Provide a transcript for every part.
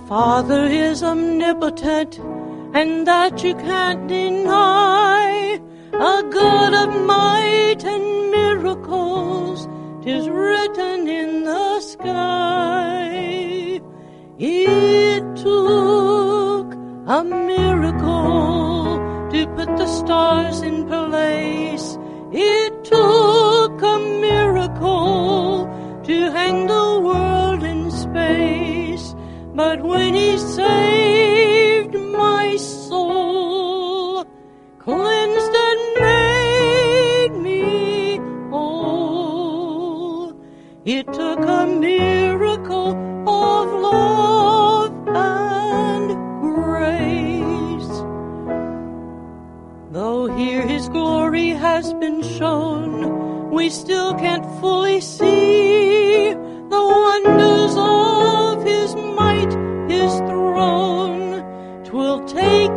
Father is omnipotent, and that you can't deny. A God of might and miracles, 'tis written in the sky. It took a miracle to put the stars in place. It took a miracle to hang the world in space. But when he saved my soul, cleansed and made me whole, it took a miracle of love and grace. Though here his glory has been shown, we still can't fully see the wonders of his might, his throne. 'Twill take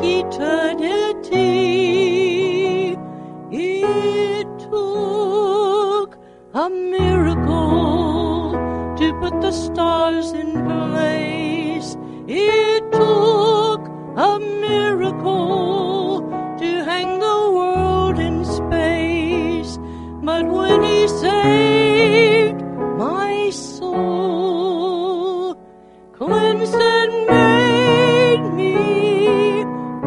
eternity. It took a miracle to put the stars in place. It took a miracle to hang the world in space. But when he saved my soul, cleansed and made me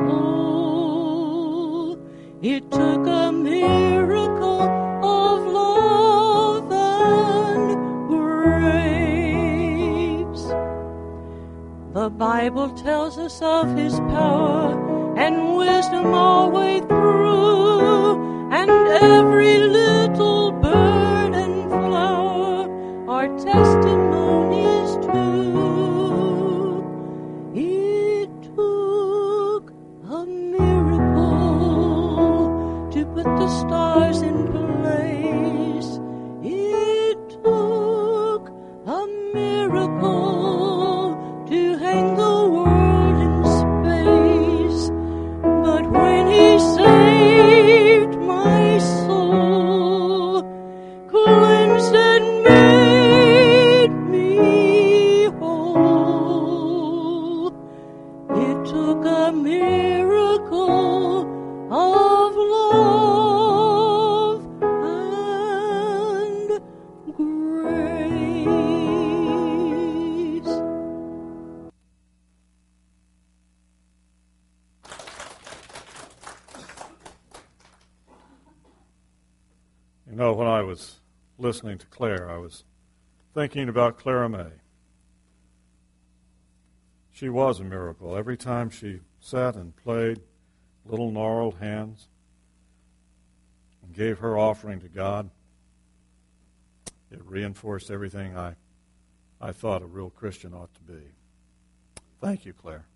whole, it took a miracle of love and grace. The Bible tells us of his power and wisdom all the way through, and every little bird and flower are testimonies too. It took a miracle to put the stars in place. It took a miracle to hang the world in space. But when he saved my soul, cleansed and made me whole, it took a miracle of love and grace. You know, when I was listening to Claire, I was thinking about Clara May. She was a miracle. Every time she sat and played, little gnarled hands, and gave her offering to God, it reinforced everything I thought a real Christian ought to be. Thank you, Claire.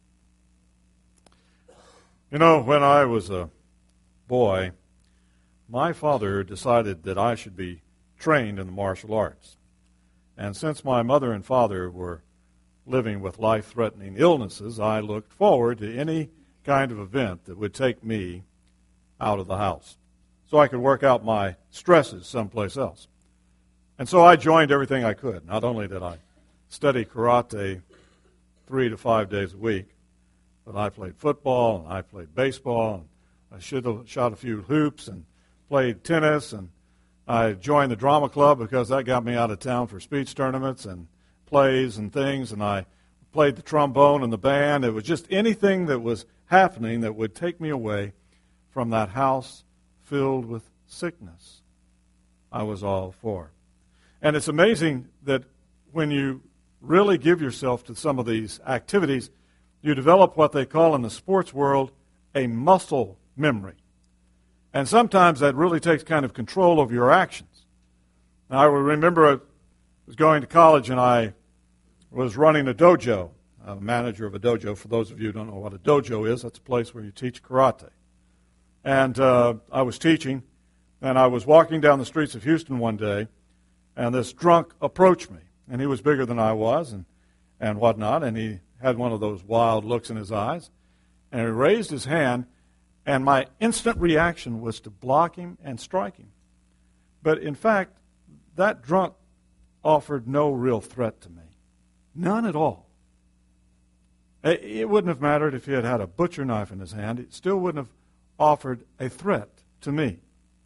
You know, when I was a boy, my father decided that I should be trained in the martial arts. And since my mother and father were living with life-threatening illnesses, I looked forward to any kind of event that would take me out of the house so I could work out my stresses someplace else. And so I joined everything I could. Not only did I study karate 3 to 5 days a week, but I played football, and I played baseball, and I shot a few hoops, and played tennis, and I joined the drama club because that got me out of town for speech tournaments and plays and things, and I played the trombone in the band. It was just anything that was happening that would take me away from that house filled with sickness. I was all for. And it's amazing that when you really give yourself to some of these activities, you develop what they call in the sports world a muscle memory. And sometimes that really takes kind of control over your actions. Now, I remember I was going to college and I was running a dojo, a manager of a dojo. For those of you who don't know what a dojo is, that's a place where you teach karate. And I was teaching, and I was walking down the streets of Houston one day, and this drunk approached me. And he was bigger than I was and whatnot, and he had one of those wild looks in his eyes. And he raised his hand, and my instant reaction was to block him and strike him. But in fact, that drunk offered no real threat to me. None at all. It wouldn't have mattered if he had had a butcher knife in his hand. It still wouldn't have offered a threat to me.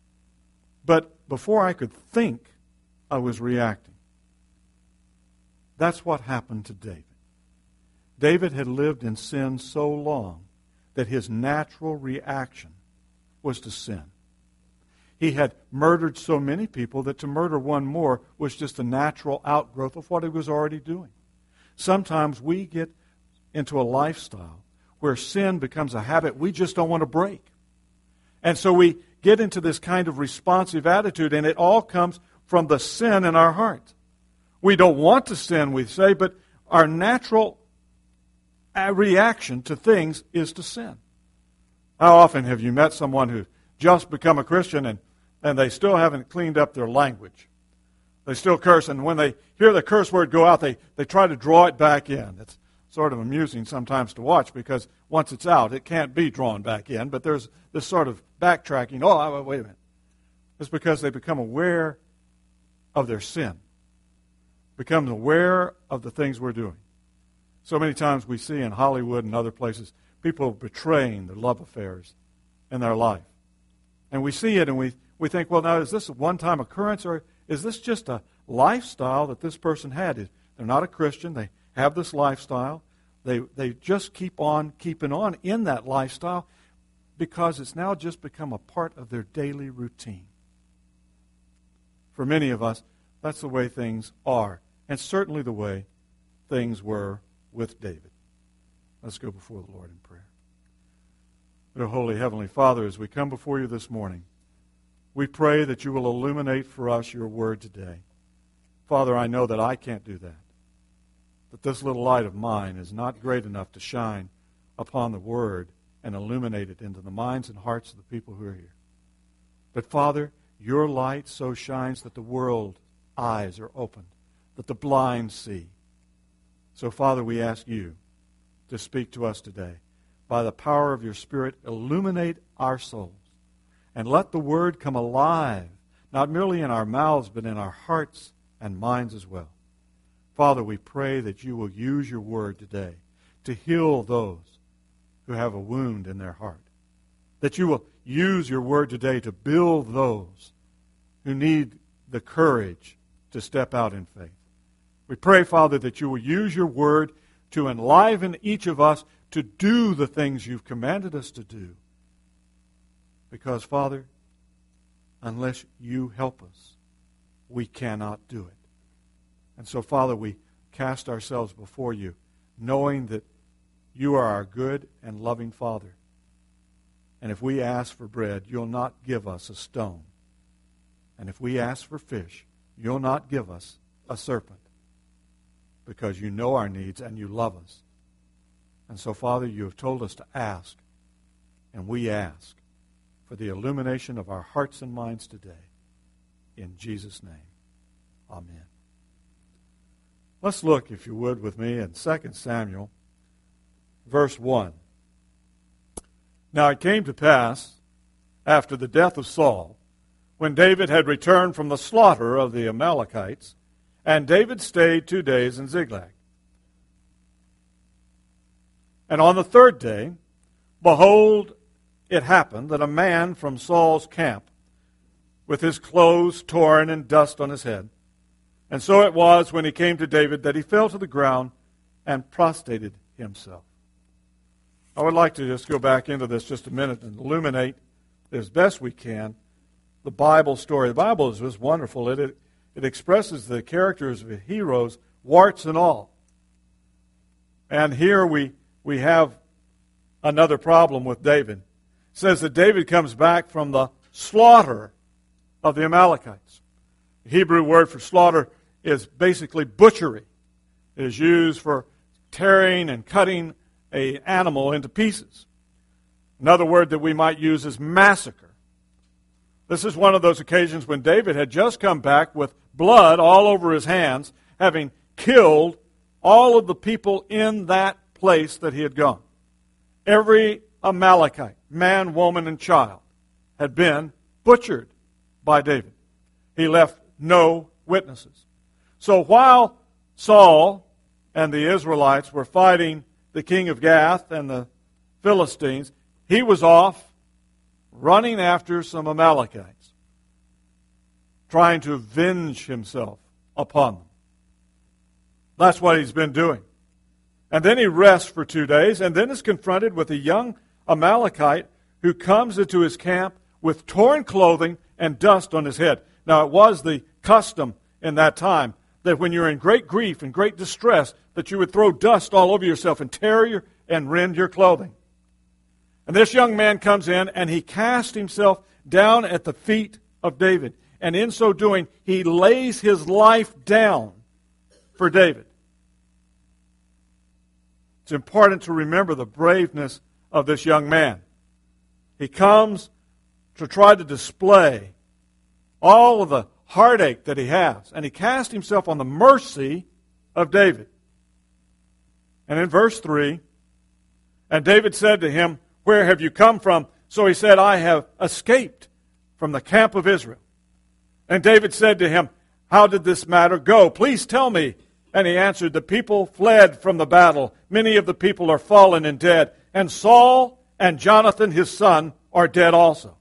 But before I could think, I was reacting. That's what happened to David. David had lived in sin so long that his natural reaction was to sin. He had murdered so many people that to murder one more was just a natural outgrowth of what he was already doing. Sometimes we get into a lifestyle where sin becomes a habit we just don't want to break. And so we get into this kind of responsive attitude, and it all comes from the sin in our heart. We don't want to sin, we say, but our natural reaction to things is to sin. How often have you met someone who's just become a Christian and they still haven't cleaned up their language? They still curse, and when they hear the curse word go out, they try to draw it back in. It's sort of amusing sometimes to watch because once it's out, it can't be drawn back in, but there's this sort of backtracking. Oh, wait a minute. It's because they become aware of their sin, become aware of the things we're doing. So many times we see in Hollywood and other places people betraying their love affairs in their life. And we see it and we think, well, now, is this a one-time occurrence or is this just a lifestyle that this person had? They're not a Christian. They have this lifestyle. They just keep on keeping on in that lifestyle because it's now just become a part of their daily routine. For many of us, that's the way things are, and certainly the way things were with David. Let's go before the Lord in prayer. Dear Holy Heavenly Father, as we come before you this morning, we pray that you will illuminate for us your word today. Father, I know that I can't do that. That this little light of mine is not great enough to shine upon the word and illuminate it into the minds and hearts of the people who are here. But Father, your light so shines that the world's eyes are opened, that the blind see. So Father, we ask you to speak to us today. By the power of your Spirit, illuminate our souls. And let the word come alive, not merely in our mouths, but in our hearts and minds as well. Father, we pray that you will use your word today to heal those who have a wound in their heart. That you will use your word today to build those who need the courage to step out in faith. We pray, Father, that you will use your word to enliven each of us to do the things you've commanded us to do. Because, Father, unless you help us, we cannot do it. And so, Father, we cast ourselves before you, knowing that you are our good and loving Father. And if we ask for bread, you'll not give us a stone. And if we ask for fish, you'll not give us a serpent. Because you know our needs and you love us. And so, Father, you have told us to ask. And we ask for the illumination of our hearts and minds today. In Jesus' name, amen. Let's look, if you would, with me in 2 Samuel, verse 1. Now it came to pass, after the death of Saul, when David had returned from the slaughter of the Amalekites, and David stayed 2 days in Ziklag. And on the third day, behold, it happened that a man from Saul's camp, with his clothes torn and dust on his head, and so it was when he came to David that he fell to the ground and prostrated himself. I would like to just go back into this just a minute and illuminate as best we can the Bible story. The Bible is just wonderful. It expresses the characters of the heroes, warts and all. And here we have another problem with David. It says that David comes back from the slaughter of the Amalekites. The Hebrew word for slaughter is basically butchery. It is used for tearing and cutting an animal into pieces. Another word that we might use is massacre. This is one of those occasions when David had just come back with blood all over his hands, having killed all of the people in that place that he had gone. Every Amalekite, man, woman, and child, had been butchered by David. He left no witnesses. So while Saul and the Israelites were fighting the king of Gath and the Philistines, he was off running after some Amalekites, trying to avenge himself upon them. That's what he's been doing. And then he rests for 2 days, and then is confronted with a young Amalekite who comes into his camp with torn clothing and dust on his head. Now, it was the custom in that time that when you're in great grief and great distress, that you would throw dust all over yourself and tear and rend your clothing. And this young man comes in, and he casts himself down at the feet of David. And in so doing, he lays his life down for David. It's important to remember the braveness of this young man. He comes to try to display all of the heartache that he has. And he cast himself on the mercy of David. And in verse 3, and David said to him, "Where have you come from?" So he said, "I have escaped from the camp of Israel." And David said to him, "How did this matter go? Please tell me." And he answered, "The people fled from the battle. Many of the people are fallen and dead. And Saul and Jonathan his son are dead also."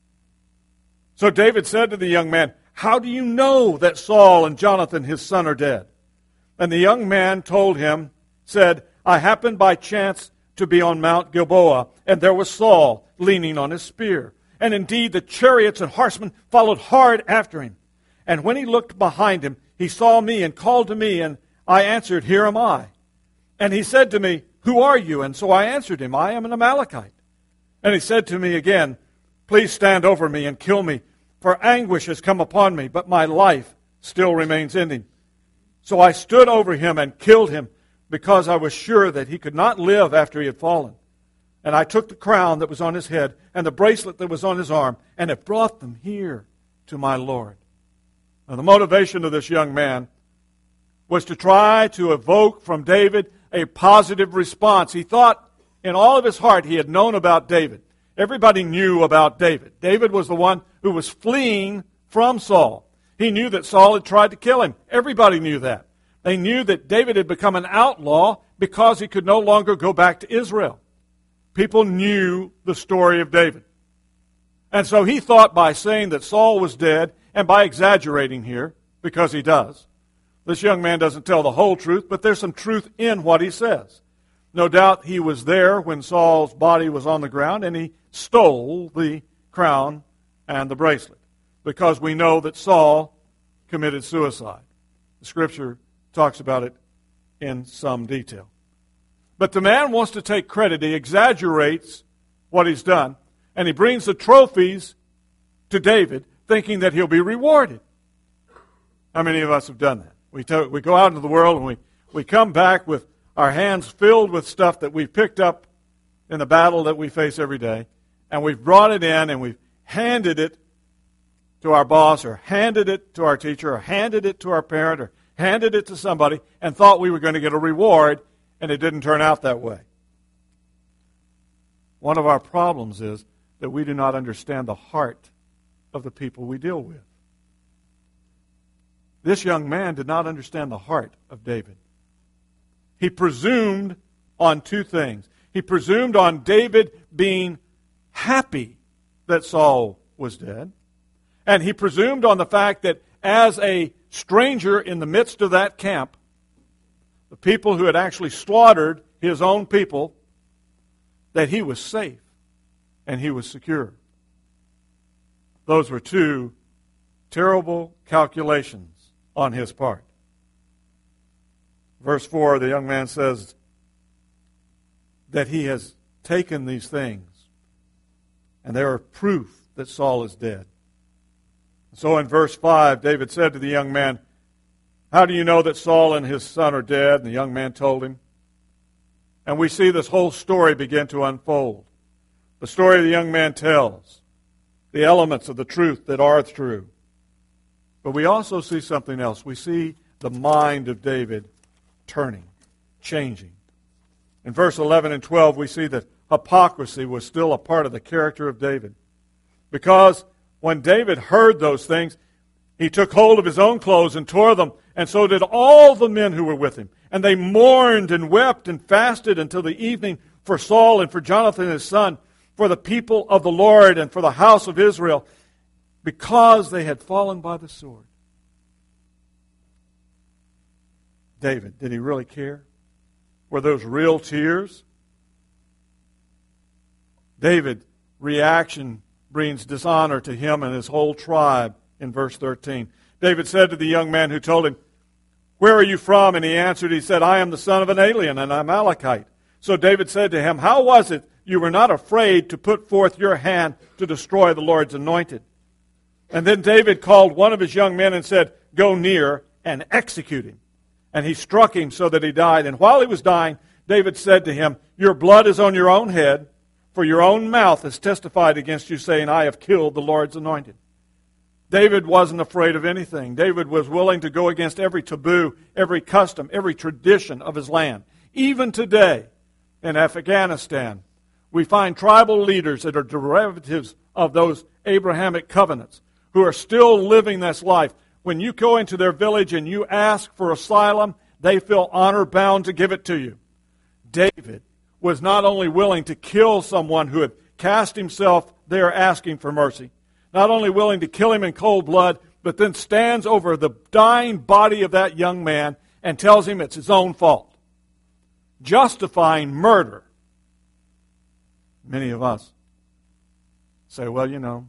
So David said to the young man, "How do you know that Saul and Jonathan his son are dead?" And the young man told him, said, "I happened by chance to be on Mount Gilboa, and there was Saul leaning on his spear. And indeed the chariots and horsemen followed hard after him. And when he looked behind him, he saw me and called to me, and I answered, 'Here am I.' And he said to me, 'Who are you?' And so I answered him, 'I am an Amalekite.' And he said to me again, 'Please stand over me and kill me, for anguish has come upon me, but my life still remains in him.' So I stood over him and killed him, because I was sure that he could not live after he had fallen. And I took the crown that was on his head and the bracelet that was on his arm, and have brought them here to my Lord." Now, the motivation of this young man was to try to evoke from David a positive response. He thought in all of his heart he had known about David. Everybody knew about David. David was the one who was fleeing from Saul. He knew that Saul had tried to kill him. Everybody knew that. They knew that David had become an outlaw because he could no longer go back to Israel. People knew the story of David. And so he thought by saying that Saul was dead, and by exaggerating here, because he does, this young man doesn't tell the whole truth, but there's some truth in what he says. No doubt he was there when Saul's body was on the ground, and he stole the crown and the bracelet, because we know that Saul committed suicide. The Scripture talks about it in some detail. But the man wants to take credit. He exaggerates what he's done, and he brings the trophies to David, thinking that he'll be rewarded. How many of us have done that? We go out into the world and we come back with our hands filled with stuff that we've picked up in the battle that we face every day, and we've brought it in and we've handed it to our boss, or handed it to our teacher, or handed it to our parent, or handed it to somebody, and thought we were going to get a reward, and it didn't turn out that way. One of our problems is that we do not understand the heart of the people we deal with. This young man did not understand the heart of David. He presumed on two things. He presumed on David being happy that Saul was dead, and he presumed on the fact that as a stranger in the midst of that camp, the people who had actually slaughtered his own people, that he was safe and he was secure. Those were two terrible calculations on his part. Verse 4, the young man says that he has taken these things, and they are proof that Saul is dead. So in verse 5, David said to the young man, "How do you know that Saul and his son are dead?" And the young man told him. And we see this whole story begin to unfold. The story the young man tells, the elements of the truth that are true. But we also see something else. We see the mind of David turning, changing. In verse 11 and 12, we see that hypocrisy was still a part of the character of David. Because when David heard those things, he took hold of his own clothes and tore them, and so did all the men who were with him. And they mourned and wept and fasted until the evening for Saul and for Jonathan his son, for the people of the Lord and for the house of Israel, because they had fallen by the sword. David, did he really care? Were those real tears? David's reaction brings dishonor to him and his whole tribe in verse 13. David said to the young man who told him, "Where are you from?" And he answered, he said, "I am the son of an alien, an Amalekite." So David said to him, "How was it you were not afraid to put forth your hand to destroy the Lord's anointed?" And then David called one of his young men and said, "Go near and execute him." And he struck him so that he died. And while he was dying, David said to him, "Your blood is on your own head, for your own mouth has testified against you, saying, 'I have killed the Lord's anointed.'" David wasn't afraid of anything. David was willing to go against every taboo, every custom, every tradition of his land. Even today, in Afghanistan, we find tribal leaders that are derivatives of those Abrahamic covenants who are still living this life. When you go into their village and you ask for asylum, they feel honor-bound to give it to you. David was not only willing to kill someone who had cast himself there asking for mercy, not only willing to kill him in cold blood, but then stands over the dying body of that young man and tells him it's his own fault, justifying murder. Many of us say, well, you know,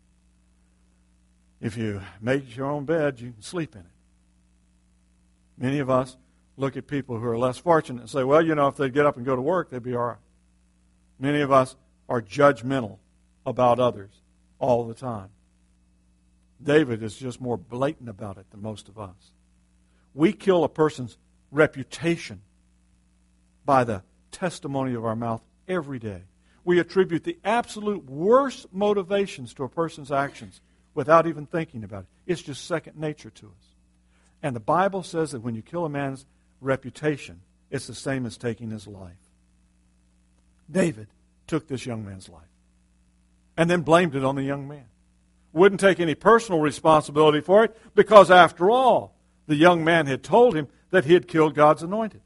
if you make your own bed, you can sleep in it. Many of us look at people who are less fortunate and say, well, you know, if they'd get up and go to work, they'd be all right. Many of us are judgmental about others all the time. David is just more blatant about it than most of us. We kill a person's reputation by the testimony of our mouth every day. We attribute the absolute worst motivations to a person's actions without even thinking about it. It's just second nature to us. And the Bible says that when you kill a man's reputation, it's the same as taking his life. David took this young man's life and then blamed it on the young man. Wouldn't take any personal responsibility for it because, after all, the young man had told him that he had killed God's anointed.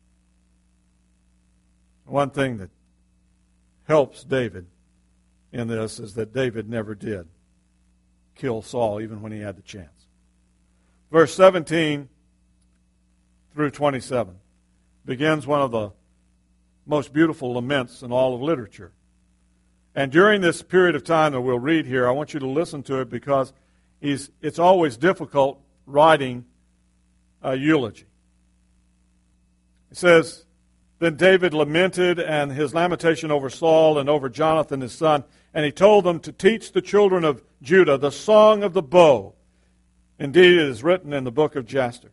One thing that helps David in this is that David never did kill Saul even when he had the chance. Verse 17 through 27 begins one of the most beautiful laments in all of literature. And during this period of time that we'll read here, I want you to listen to it because it's always difficult writing a eulogy. It says, "Then David lamented, and his lamentation over Saul and over Jonathan his son, and he told them to teach the children of Judah the song of the bow. Indeed, it is written in the book of Jasher.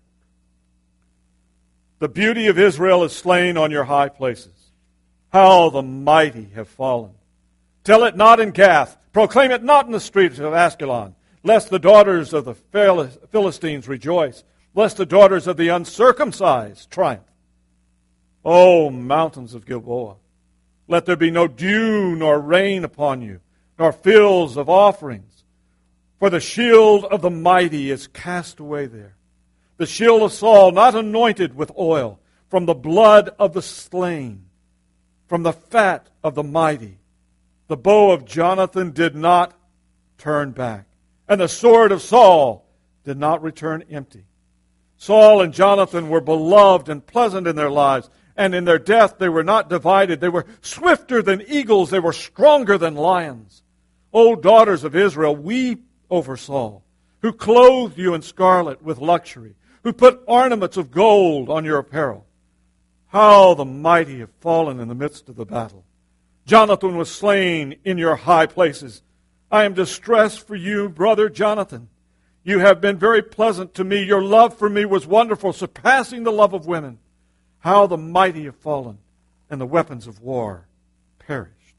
The beauty of Israel is slain on your high places. How the mighty have fallen. Tell it not in Gath. Proclaim it not in the streets of Askelon, lest the daughters of the Philistines rejoice, lest the daughters of the uncircumcised triumph. O mountains of Gilboa, let there be no dew nor rain upon you, nor fields of offerings. For the shield of the mighty is cast away there. The shield of Saul not anointed with oil, from the blood of the slain, from the fat of the mighty. The bow of Jonathan did not turn back, and the sword of Saul did not return empty. Saul and Jonathan were beloved and pleasant in their lives, and in their death they were not divided. They were swifter than eagles. They were stronger than lions. O daughters of Israel, weep over Saul, who clothed you in scarlet with luxury, who put ornaments of gold on your apparel. How the mighty have fallen in the midst of the battle. Jonathan was slain in your high places. I am distressed for you, brother Jonathan. You have been very pleasant to me. Your love for me was wonderful, surpassing the love of women. How the mighty have fallen, and the weapons of war perished.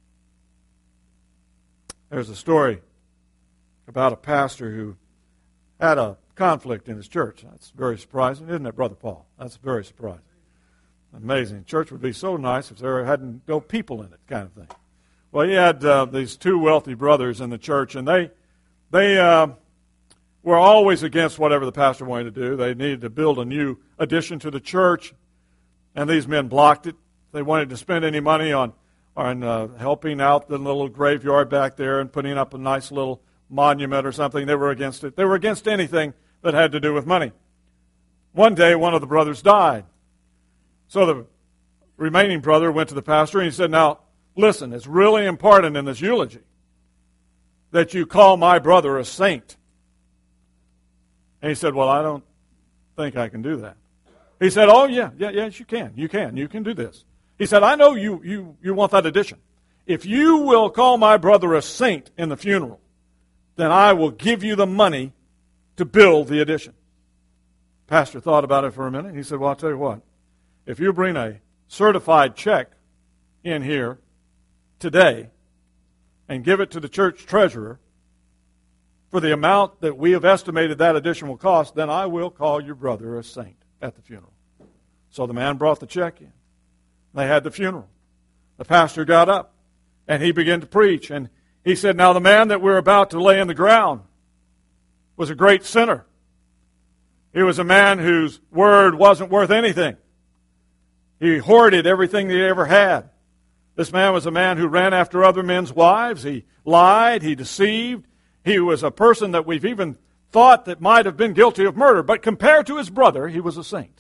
There's a story about a pastor who had a conflict in his church. That's very surprising, isn't it, Brother Paul? That's very surprising. Amazing. Church would be so nice if there hadn't no people in it, kind of thing. Well, he had these two wealthy brothers in the church, and they were were always against whatever the pastor wanted to do. They needed to build a new addition to the church, and these men blocked it. They wanted to spend any money on helping out the little graveyard back there and putting up a nice little monument or something. They were against it. They were against anything that had to do with money. One day, one of the brothers died. So the remaining brother went to the pastor and he said, now, listen, it's really important in this eulogy that you call my brother a saint. And he said, well, I don't think I can do that. He said, oh, yes, you can. You can do this. He said, I know you want that addition. If you will call my brother a saint in the funeral, then I will give you the money to build the addition. Pastor thought about it for a minute. He said, well, I'll tell you what. If you bring a certified check in here today and give it to the church treasurer for the amount that we have estimated that addition will cost, then I will call your brother a saint at the funeral. So the man brought the check in. They had the funeral. The pastor got up and he began to preach. And he said, now the man that we're about to lay in the ground was a great sinner. He was a man whose word wasn't worth anything. He hoarded everything that he ever had. This man was a man who ran after other men's wives. He lied. He deceived. He was a person that we've even thought that might have been guilty of murder. But compared to his brother, he was a saint.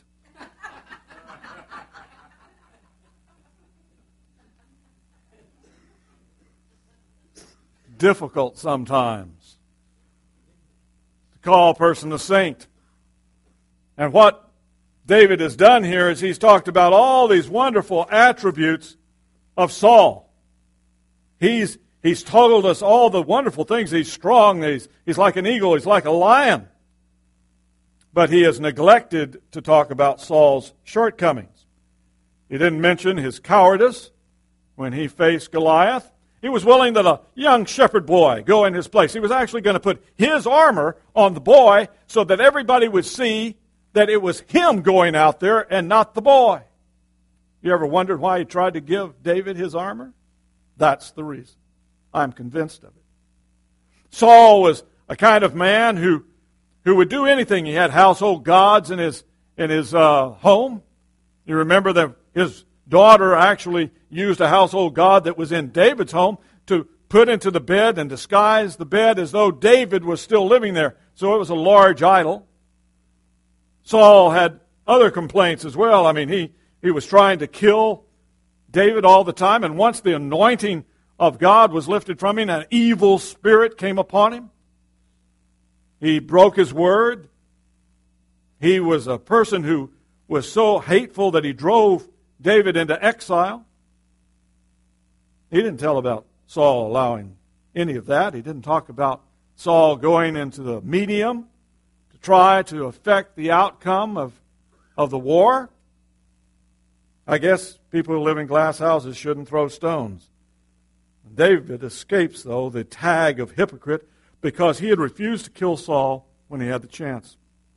Difficult sometimes to call a person a saint. And what David has done here is he's talked about all these wonderful attributes of Saul. He's told us all the wonderful things. He's strong. He's like an eagle. He's like a lion. But he has neglected to talk about Saul's shortcomings. He didn't mention his cowardice when he faced Goliath. He was willing that a young shepherd boy go in his place. He was actually going to put his armor on the boy so that everybody would see that it was him going out there and not the boy. You ever wondered why he tried to give David his armor? That's the reason. I'm convinced of it. Saul was a kind of man who would do anything. He had household gods in his home. You remember that his daughter actually used a household god that was in David's home to put into the bed and disguise the bed as though David was still living there. So it was a large idol. Saul had other complaints as well. I mean, he was trying to kill David all the time, and once the anointing of God was lifted from him, an evil spirit came upon him. He broke his word. He was a person who was so hateful that he drove David into exile. He didn't tell about Saul allowing any of that. He didn't talk about Saul going into the medium to try to affect the outcome of the war. I guess people who live in glass houses shouldn't throw stones. David escapes, though, the tag of hypocrite because he had refused to kill Saul when he had the chance.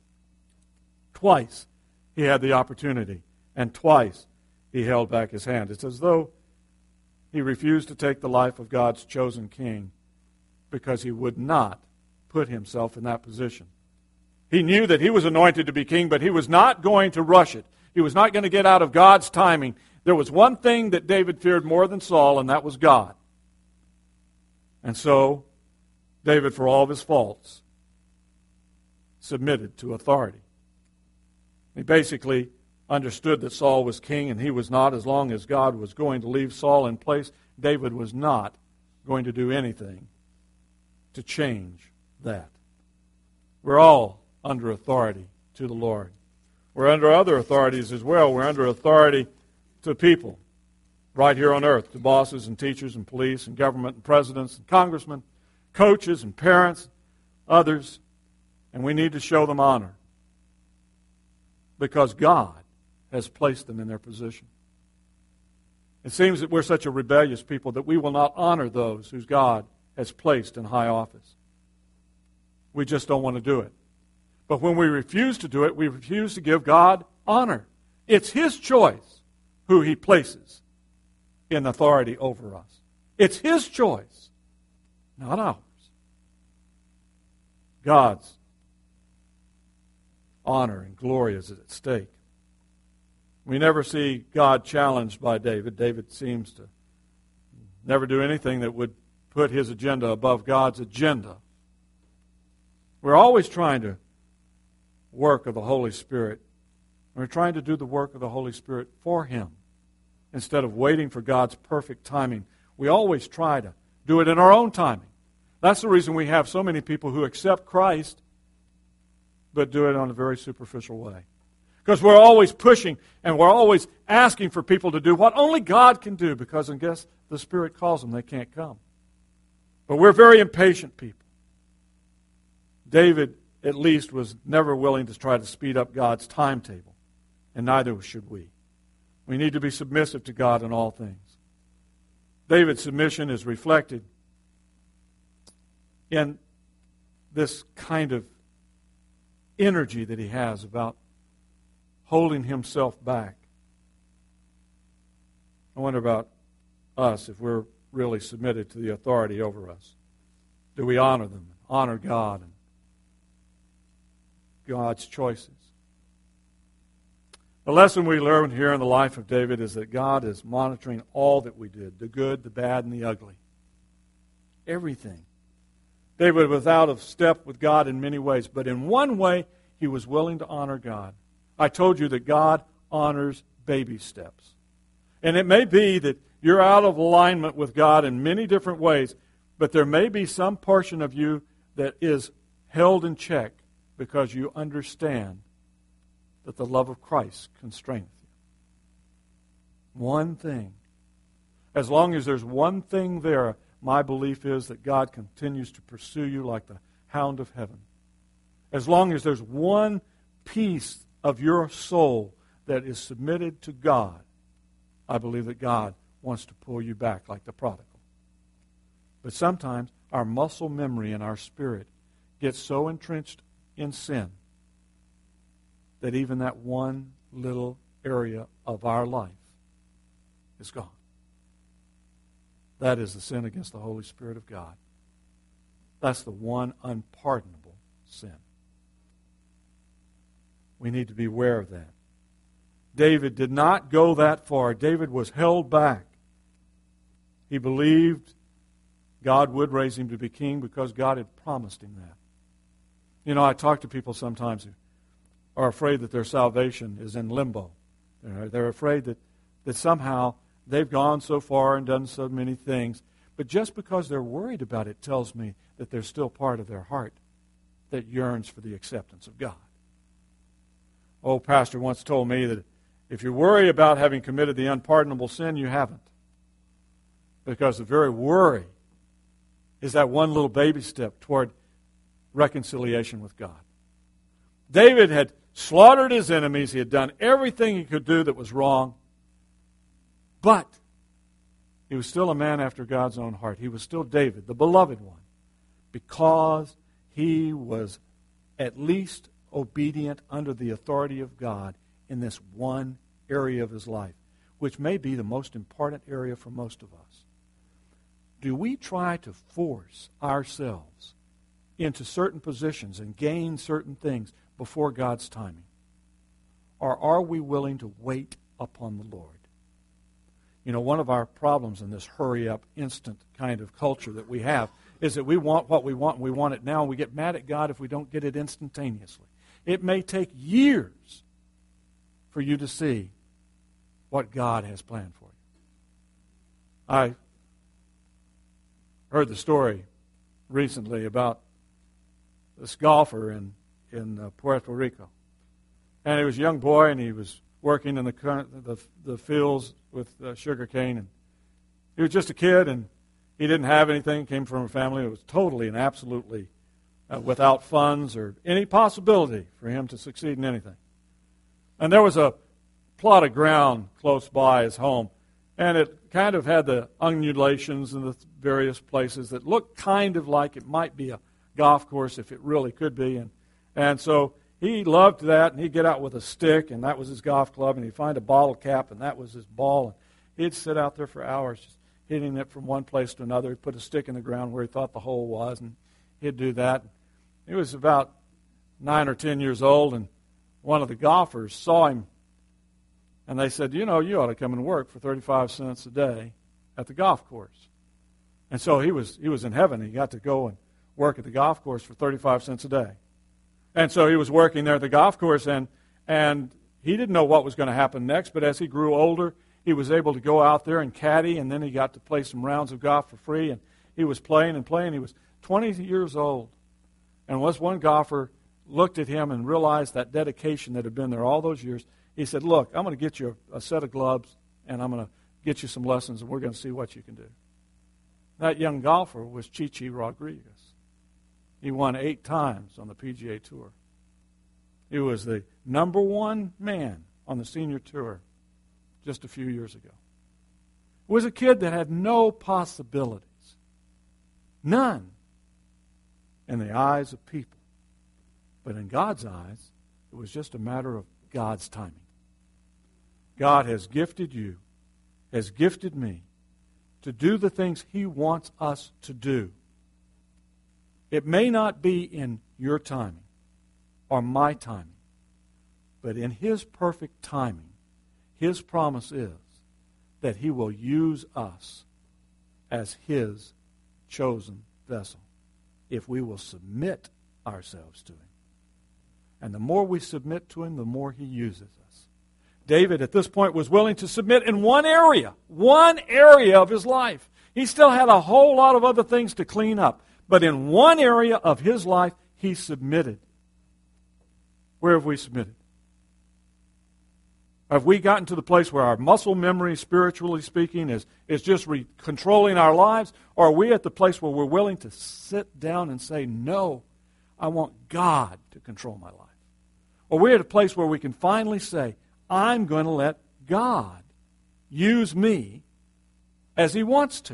Twice he had the opportunity, and twice he held back his hand. It's as though he refused to take the life of God's chosen king because he would not put himself in that position. He knew that he was anointed to be king, but he was not going to rush it. He was not going to get out of God's timing. There was one thing that David feared more than Saul, and that was God. And so, David, for all of his faults, submitted to authority. He basically understood that Saul was king and he was not. As long as God was going to leave Saul in place, David was not going to do anything to change that. We're all under authority to the Lord. We're under other authorities as well. We're under authority to people right here on earth, to bosses and teachers and police and government and presidents and congressmen, coaches and parents, others, and we need to show them honor because God has placed them in their position. It seems that we're such a rebellious people that we will not honor those whose God has placed in high office. We just don't want to do it. But when we refuse to do it, we refuse to give God honor. It's His choice who He places in authority over us. It's His choice, not ours. God's honor and glory is at stake. We never see God challenged by David. David seems to never do anything that would put his agenda above God's agenda. We're always trying to work of the Holy Spirit. We're trying to do the work of the Holy Spirit for Him instead of waiting for God's perfect timing. We always try to do it in our own timing. That's the reason we have so many people who accept Christ but do it on a very superficial way. Because we're always pushing and we're always asking for people to do what only God can do, because unless the Spirit calls them, they can't come. But we're very impatient people. David, at least, was never willing to try to speed up God's timetable, and neither should we. We need to be submissive to God in all things. David's submission is reflected in this kind of energy that he has about holding himself back. I wonder about us, if we're really submitted to the authority over us. Do we honor them, honor God and God's choices? The lesson we learn here in the life of David is that God is monitoring all that we did, the good, the bad, and the ugly. Everything. David was out of step with God in many ways, but in one way, he was willing to honor God. I told you that God honors baby steps. And it may be that you're out of alignment with God in many different ways, but there may be some portion of you that is held in check because you understand that the love of Christ constraineth you. One thing. As long as there's one thing there, my belief is that God continues to pursue you like the hound of heaven. As long as there's one piece of your soul that is submitted to God, I believe that God wants to pull you back like the prodigal. But sometimes our muscle memory and our spirit gets so entrenched in sin that even that one little area of our life is gone. That is the sin against the Holy Spirit of God. That's the one unpardonable sin. We need to be aware of that. David did not go that far. David was held back. He believed God would raise him to be king because God had promised him that. You know, I talk to people sometimes who are afraid that their salvation is in limbo. They're afraid that somehow they've gone so far and done so many things. But just because they're worried about it tells me that there's still part of their heart that yearns for the acceptance of God. Old pastor once told me that if you worry about having committed the unpardonable sin, you haven't. Because the very worry is that one little baby step toward reconciliation with God. David had slaughtered his enemies. He had done everything he could do that was wrong. But he was still a man after God's own heart. He was still David, the beloved one, because he was at least obedient under the authority of God in this one area of his life, which may be the most important area for most of us. Do we try to force ourselves into certain positions and gain certain things before God's timing? Or are we willing to wait upon the Lord? You know, one of our problems in this hurry-up, instant kind of culture that we have is that we want what we want and we want it now, and we get mad at God if we don't get it instantaneously. It may take years for you to see what God has planned for you. I heard the story recently about this golfer in Puerto Rico. And he was a young boy, and he was working in the fields with sugar cane. And he was just a kid, and he didn't have anything. Came from a family that was totally and absolutely without funds or any possibility for him to succeed in anything. And there was a plot of ground close by his home, and it kind of had the undulations in the various places that looked kind of like it might be a golf course if it really could be. And so he loved that, and he'd get out with a stick, and that was his golf club, and he'd find a bottle cap, and that was his ball. And he'd sit out there for hours just hitting it from one place to another. He'd put a stick in the ground where he thought the hole was, and he'd do that. He was about 9 or 10 years old, and one of the golfers saw him, and they said, you ought to come and work for 35 cents a day at the golf course. And so he was in heaven. He got to go and work at the golf course for 35 cents a day. And so he was working there at the golf course, and he didn't know what was going to happen next, but as he grew older, he was able to go out there and caddy, and then he got to play some rounds of golf for free, and he was playing and playing. He was 20 years old. And once one golfer looked at him and realized that dedication that had been there all those years, he said, look, I'm going to get you a set of gloves, and I'm going to get you some lessons, and we're going to see what you can do. That young golfer was Chichi Rodriguez. He won 8 times on the PGA Tour. He was the number 1 man on the senior tour just a few years ago. It was a kid that had no possibilities. None in the eyes of people. But in God's eyes, it was just a matter of God's timing. God has gifted you, has gifted me, to do the things He wants us to do. It may not be in your timing or my timing, but in His perfect timing, His promise is that He will use us as His chosen vessel if we will submit ourselves to Him. And the more we submit to Him, the more He uses us. David at this point was willing to submit in one area of his life. He still had a whole lot of other things to clean up. But in one area of his life, he submitted. Where have we submitted? Have we gotten to the place where our muscle memory, spiritually speaking, is just controlling our lives? Or are we at the place where we're willing to sit down and say, no, I want God to control my life? Or we're at a place where we can finally say, I'm going to let God use me as He wants to.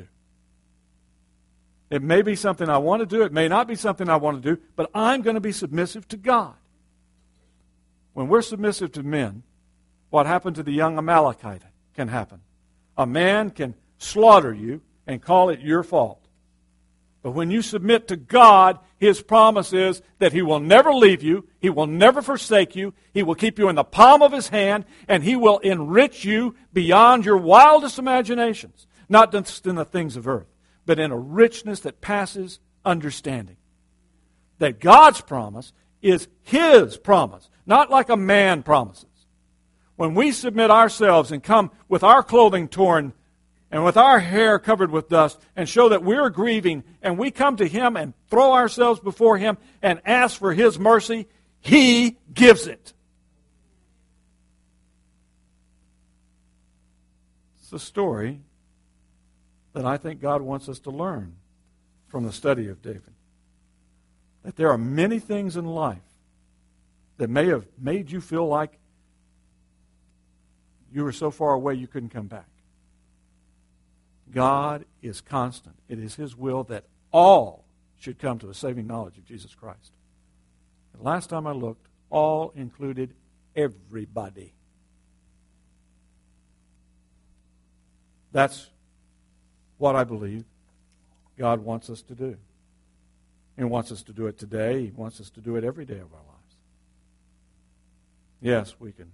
It may be something I want to do. It may not be something I want to do. But I'm going to be submissive to God. When we're submissive to men, what happened to the young Amalekite can happen. A man can slaughter you and call it your fault. But when you submit to God, His promise is that He will never leave you, He will never forsake you, He will keep you in the palm of His hand, and He will enrich you beyond your wildest imaginations. Not just in the things of earth, but in a richness that passes understanding. That God's promise is His promise, not like a man promises. When we submit ourselves and come with our clothing torn and with our hair covered with dust and show that we're grieving, and we come to Him and throw ourselves before Him and ask for His mercy, He gives it. It's a story that I think God wants us to learn from the study of David. That there are many things in life that may have made you feel like you were so far away you couldn't come back. God is constant. It is His will that all should come to a saving knowledge of Jesus Christ. And last time I looked, all included everybody. That's what I believe God wants us to do. He wants us to do it today. He wants us to do it every day of our lives. Yes, we can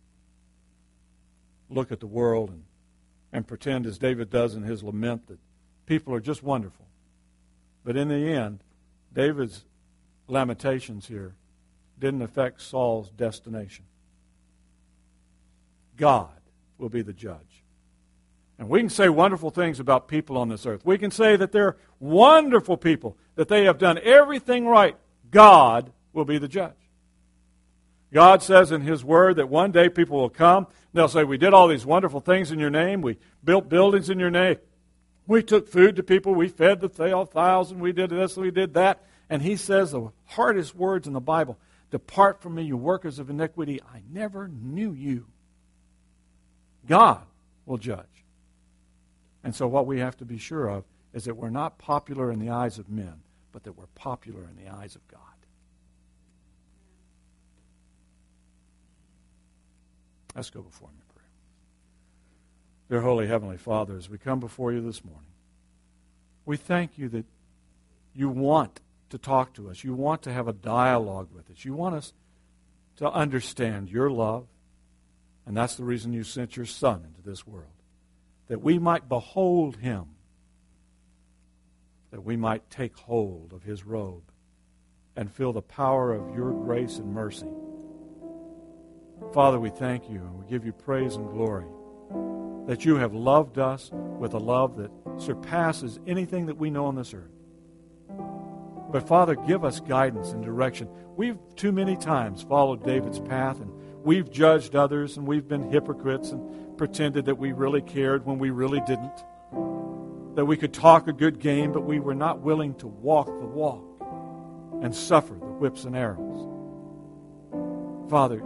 look at the world and pretend, as David does in his lament, that people are just wonderful. But in the end, David's lamentations here didn't affect Saul's destination. God will be the judge. And we can say wonderful things about people on this earth. We can say that they're wonderful people, that they have done everything right. God will be the judge. God says in His Word that one day people will come. They'll say, we did all these wonderful things in your name. We built buildings in your name. We took food to people. We fed the 1,000. We did this. We did that. And He says the hardest words in the Bible, depart from me, you workers of iniquity. I never knew you. God will judge. And so what we have to be sure of is that we're not popular in the eyes of men, but that we're popular in the eyes of God. Let's go before Him in prayer. Dear Holy Heavenly Father, as we come before You this morning, we thank You that You want to talk to us. You want to have a dialogue with us. You want us to understand your love. And that's the reason you sent your Son into this world, that we might behold him, that we might take hold of his robe and feel the power of your grace and mercy. Father, we thank you and we give you praise and glory that you have loved us with a love that surpasses anything that we know on this earth. But Father, give us guidance and direction. We've too many times followed David's path, and we've judged others, and we've been hypocrites and pretended that we really cared when we really didn't. That we could talk a good game, but we were not willing to walk the walk and suffer the whips and arrows. Father,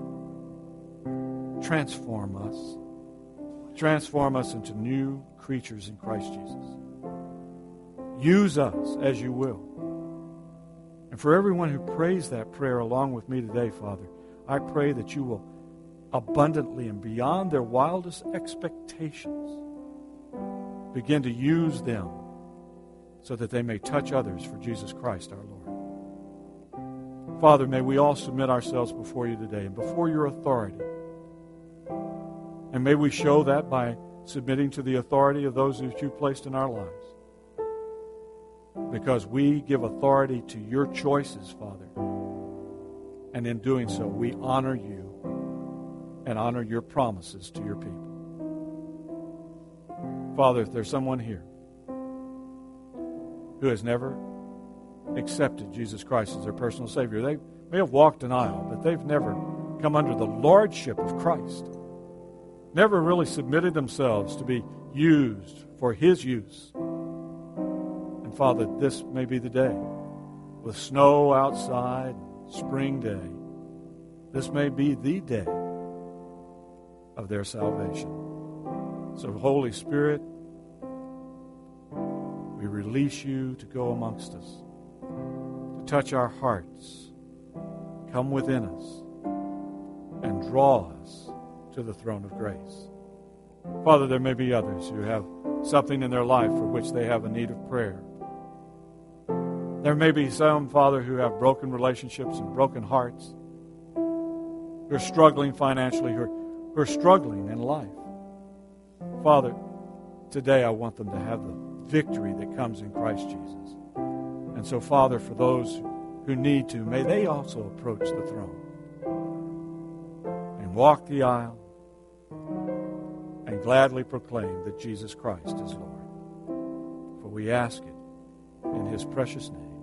transform us. Transform us into new creatures in Christ Jesus. Use us as you will. And for everyone who prays that prayer along with me today, Father, I pray that you will abundantly and beyond their wildest expectations begin to use them so that they may touch others for Jesus Christ our Lord. Father, may we all submit ourselves before you today and before your authority. And may we show that by submitting to the authority of those that you placed in our lives. Because we give authority to your choices, Father. And in doing so, we honor you and honor your promises to your people. Father, if there's someone here who has never accepted Jesus Christ as their personal Savior, they may have walked an aisle, but they've never come under the lordship of Christ. Never really submitted themselves to be used for his use. And Father, this may be the day. With snow outside, spring day, this may be the day of their salvation. So Holy Spirit, we release you to go amongst us, to touch our hearts, come within us, and draw us to the throne of grace. Father, there may be others who have something in their life for which they have a need of prayer. There may be some, Father, who have broken relationships and broken hearts, who are struggling financially, who are struggling in life. Father, today I want them to have the victory that comes in Christ Jesus. And so, Father, for those who need to, may they also approach the throne and walk the aisle and gladly proclaim that Jesus Christ is Lord. For we ask it in his precious name.